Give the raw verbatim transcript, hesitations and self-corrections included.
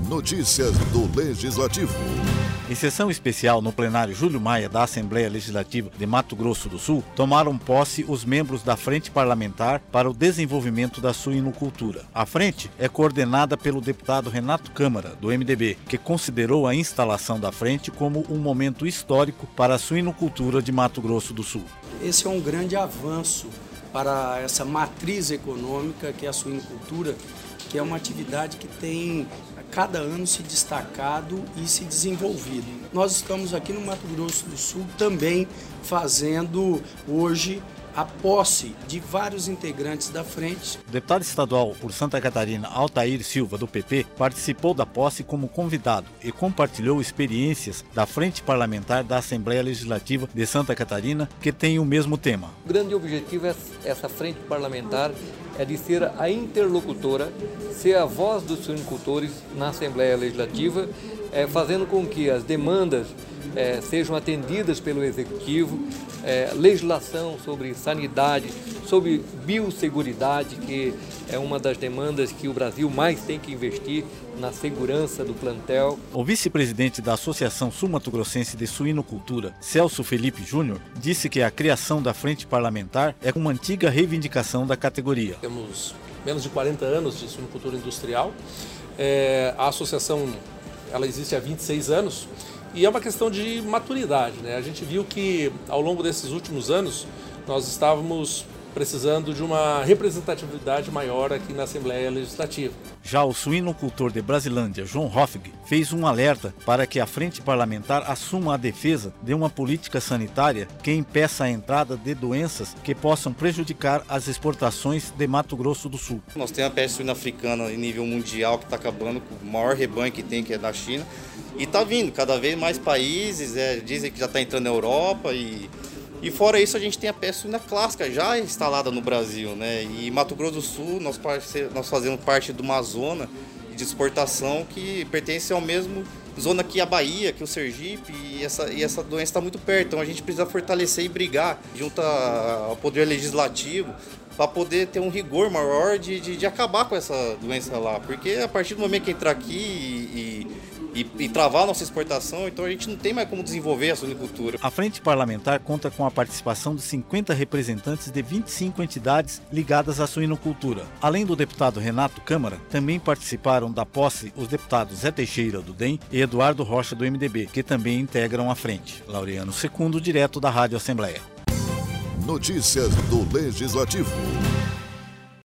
Notícias do Legislativo. Em sessão especial no plenário Júlio Maia da Assembleia Legislativa de Mato Grosso do Sul, tomaram posse os membros da Frente Parlamentar para o Desenvolvimento da Suinocultura. A frente é coordenada pelo deputado Renato Câmara, do M D B, que considerou a instalação da frente como um momento histórico para a suinocultura de Mato Grosso do Sul. Esse é um grande avanço para essa matriz econômica que é a suinocultura, que é uma atividade que tem a cada ano se destacado e se desenvolvido. Nós estamos aqui no Mato Grosso do Sul também fazendo hoje a posse de vários integrantes da frente. O deputado estadual por Santa Catarina, Altair Silva, do P P, participou da posse como convidado e compartilhou experiências da Frente Parlamentar da Assembleia Legislativa de Santa Catarina, que tem o mesmo tema. O grande objetivo é essa frente parlamentar é de ser a interlocutora, ser a voz dos suinocultores na Assembleia Legislativa, é, fazendo com que as demandas é, sejam atendidas pelo Executivo, é, legislação sobre sanidade, sobre biosseguridade, que é uma das demandas que o Brasil mais tem que investir na segurança do plantel. O vice-presidente da Associação Sul-Mato-Grossense de Suinocultura, Celso Felipe Júnior, disse que a criação da Frente Parlamentar é uma antiga reivindicação da categoria. Temos menos de quarenta anos de suinocultura industrial. É, a associação ela existe há vinte e seis anos e é uma questão de maturidade, né? A gente viu que ao longo desses últimos anos nós estávamos precisando de uma representatividade maior aqui na Assembleia Legislativa. Já o suinocultor de Brasilândia, João Hoffig, fez um alerta para que a Frente Parlamentar assuma a defesa de uma política sanitária que impeça a entrada de doenças que possam prejudicar as exportações de Mato Grosso do Sul. Nós temos a peste suína africana em nível mundial que está acabando com o maior rebanho que tem, que é da China. E está vindo cada vez mais países, é, dizem que já está entrando na Europa e... E fora isso, a gente tem a peste suína clássica já instalada no Brasil, né? E Mato Grosso do Sul, nós, nós fazemos parte de uma zona de exportação que pertence ao mesmo zona que a Bahia, que o Sergipe, e essa, e essa doença está muito perto. Então a gente precisa fortalecer e brigar junto ao Poder Legislativo para poder ter um rigor maior de, de, de acabar com essa doença lá. Porque a partir do momento que entrar aqui e, e E, e travar a nossa exportação, então a gente não tem mais como desenvolver a suinocultura. A Frente Parlamentar conta com a participação de cinquenta representantes de vinte e cinco entidades ligadas à suinocultura. Além do deputado Renato Câmara, também participaram da posse os deputados Zé Teixeira, do D E M, e Eduardo Rocha, do M D B, que também integram a frente. Laureano Secundo, direto da Rádio Assembleia. Notícias do Legislativo.